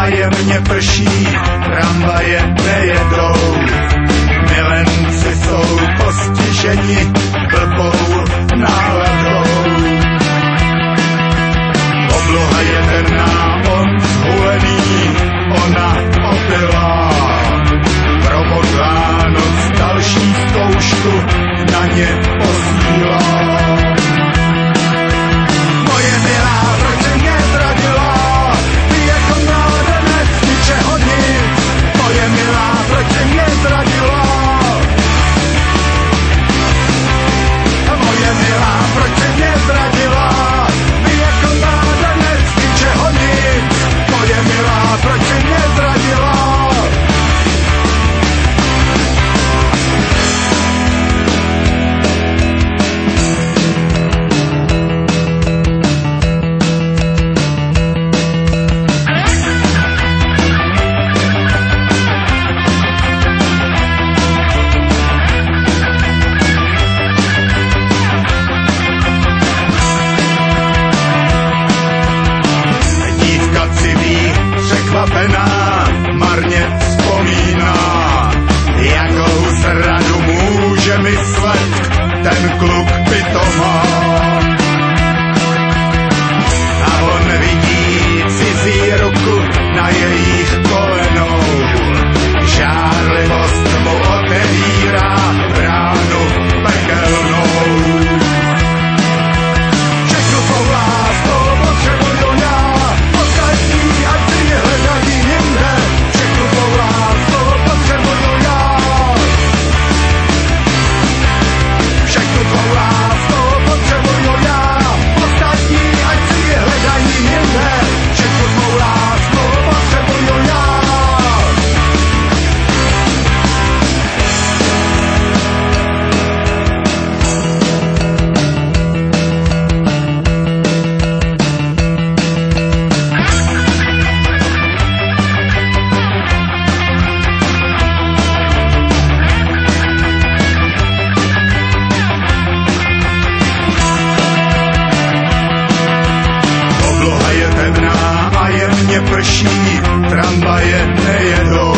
a jemně prší, tramvaje nejedou. Milenci jsou postiženi blbou náladou. Obloha je temná, on zhulený, ona opilá. Promodlá noc další zkoušku na ně posílá. Moje milá, proč mě zradila? Ty jako mládenec, ničeho nic. Moje milá, proč mě zradila? Moje milá, proč mě zradila? Ty jako mládenec, ničeho nic. Moje milá, proč mě zradila? Marně vzpomíná, jakou zradu může myslet ten kluk pitomá. A on vidí cizí ruku na jejich kolenou, žárlivost mu otevírá bránu pekelnou. Všechno svou láskou potřebuju já, ostatní ať si hledají jinde. Všechno svou láskou potřebuju já. Všechno svou láskou potřebuju já, ostatní ať si hledají jinde. Všechno svou láskou potřebuju já. Obloha je temná a jemně prší, tramvaje nejedou.